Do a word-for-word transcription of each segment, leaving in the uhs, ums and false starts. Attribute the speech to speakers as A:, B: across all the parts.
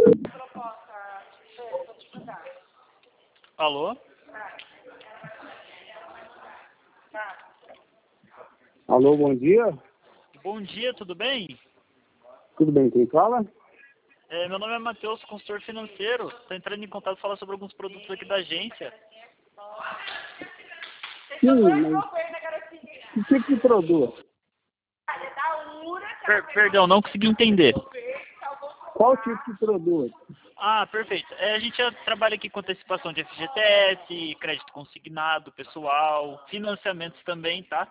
A: Alô?
B: Alô, bom dia.
A: Bom dia, tudo bem?
B: Tudo bem, quem fala?
A: É, meu nome é Matheus, consultor financeiro. Estou entrando em contato para falar sobre alguns produtos aqui da agência.
B: Sim, mas que tipo de produto?
A: Per perdão, não consegui entender.
B: Qual tipo de produto?
A: Ah, perfeito. É, a gente já trabalha aqui com antecipação de F G T S, crédito consignado, pessoal, financiamentos também, tá?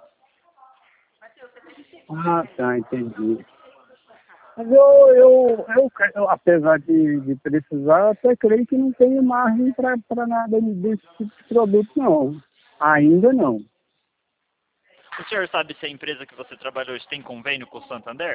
B: Ah, tá, entendi. Mas eu, eu, eu, eu apesar de, de precisar, eu até creio que não tenho margem para nada desse tipo de produto, não. Ainda não.
A: O senhor sabe se a empresa que você trabalha hoje tem convênio com o Santander?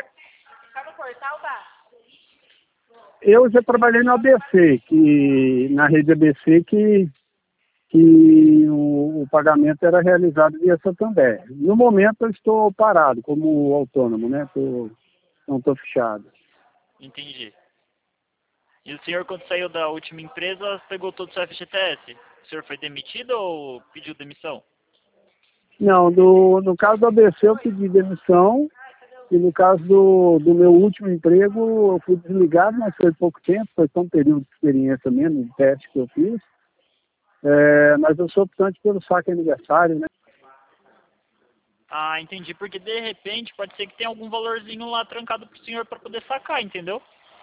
B: Eu já trabalhei no A B C, que, na rede A B C, que, que o, o pagamento era realizado via Santander. No momento eu estou parado como autônomo, né? Tô, não estou fechado.
A: Entendi. E o senhor, quando saiu da última empresa, pegou todo o seu F G T S? O senhor foi demitido ou pediu demissão?
B: Não, do, no caso do A B C eu pedi demissão e no caso do, do meu último emprego eu fui desligado, mas foi pouco tempo, foi só um período de experiência mesmo, de teste que eu fiz. É, mas eu sou optante pelo saque aniversário, né?
A: Ah, entendi. Porque de repente pode ser que tenha algum valorzinho lá trancado pro senhor para poder sacar, entendeu?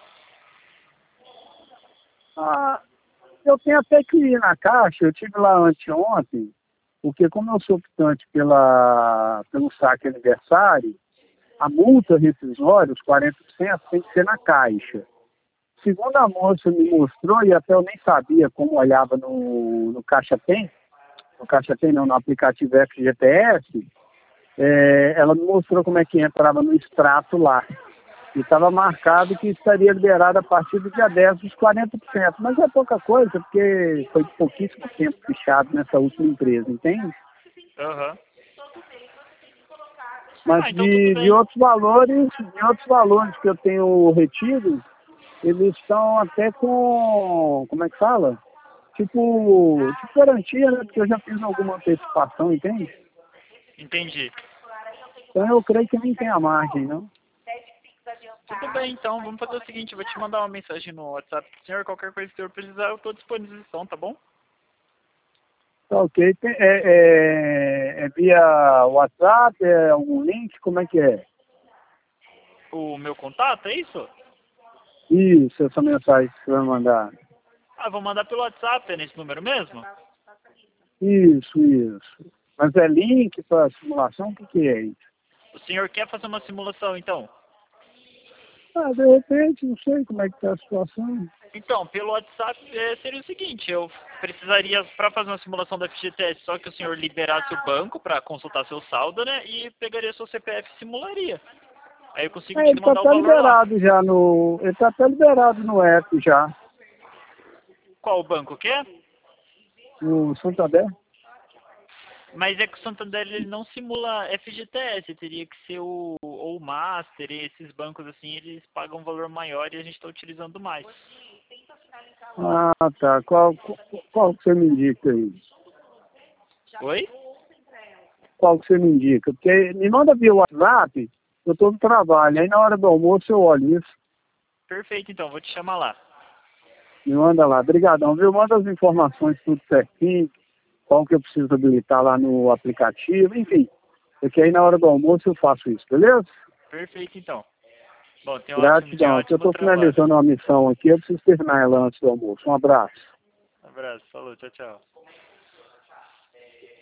B: Ah, eu tenho até que ir na caixa, eu estive lá anteontem, porque como eu sou optante pela, pelo saque aniversário, a multa rescisória, os quarenta por cento, tem que ser na caixa. Segundo a moça me mostrou, e até eu nem sabia como olhava no, no Caixa Tem, no Caixa Tem não, no aplicativo F G T S, é, ela me mostrou como é que entrava no extrato lá. E estava marcado que estaria liberado a partir do dia dez os quarenta por cento. Mas é pouca coisa, porque foi pouquíssimo tempo fechado nessa última empresa, entende?
A: Aham.
B: Mas
A: Ah, então tudo
B: de, de
A: bem.
B: outros valores, de outros valores que eu tenho retido, eles estão até com, como é que fala? Tipo, tipo garantia, né? Porque eu já fiz alguma antecipação, entende?
A: Entendi.
B: Então eu creio que nem tem a margem, não?
A: Tudo bem, então. Vamos fazer o seguinte. Eu vou te mandar uma mensagem no WhatsApp. Senhor, qualquer coisa que o senhor precisar, eu estou à disposição, tá bom?
B: Tá ok. Tem, é, é, é via WhatsApp, é algum link, como é que é?
A: O meu contato, é isso?
B: Isso, essa mensagem que você vai mandar.
A: Ah, vou mandar pelo WhatsApp, é nesse número mesmo?
B: Isso, isso. Mas é link para simulação? O que, que é isso?
A: O senhor quer fazer uma simulação, então?
B: Ah, de repente, não sei como é que está a situação.
A: Então, pelo WhatsApp é, seria o seguinte, eu precisaria, para fazer uma simulação da F G T S, só que o senhor liberasse o banco para consultar seu saldo, né, e pegaria seu C P F e simularia. Aí eu consigo
B: É,
A: te
B: ele está
A: mandar o
B: até
A: valor lá.
B: liberado já no. Ele está até liberado no app já.
A: Qual o banco que é?
B: No Santander.
A: Mas é que o Santander ele não simula F G T S, teria que ser o ou o Master, e esses bancos assim, eles pagam um valor maior e a gente está utilizando mais.
B: Ah, tá. Qual, qual, qual que você me indica aí?
A: Oi?
B: Qual que você me indica? Porque me manda via WhatsApp, eu estou no trabalho. Aí na hora do almoço eu olho isso.
A: Perfeito, então, vou te chamar lá.
B: Me manda lá. Obrigadão, viu? Manda as informações tudo certinho. Qual que eu preciso habilitar lá no aplicativo, enfim. Porque aí na hora do almoço eu faço isso, beleza?
A: Perfeito, então. Bom, tenha um ótimo dia,
B: Gratidão. Que eu
A: ótimo
B: estou
A: trabalho.
B: finalizando uma missão aqui, eu preciso terminar ela antes do almoço. Um abraço.
A: Abraço, falou, tchau, tchau.